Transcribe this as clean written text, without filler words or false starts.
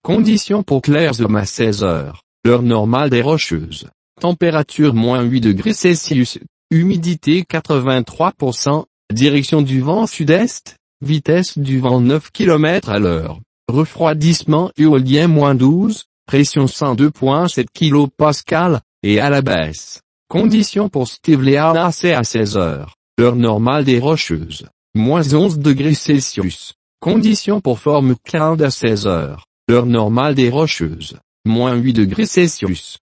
Conditions pour Clairzom à 16 heures. L'heure normale des Rocheuses. Température -8 degrés Celsius. Humidité 83%. Direction du vent sud-est. Vitesse du vent 9 km à l'heure. Refroidissement éolien -12. Pression 102,7 kPa. Et à la baisse. Conditions pour Steve Learnas à 16 heures. L'heure normale des Rocheuses. -11 degrés Celsius. Conditions pour Formcloud à 16 heures. L'heure normale des Rocheuses. -8 degrés Celsius.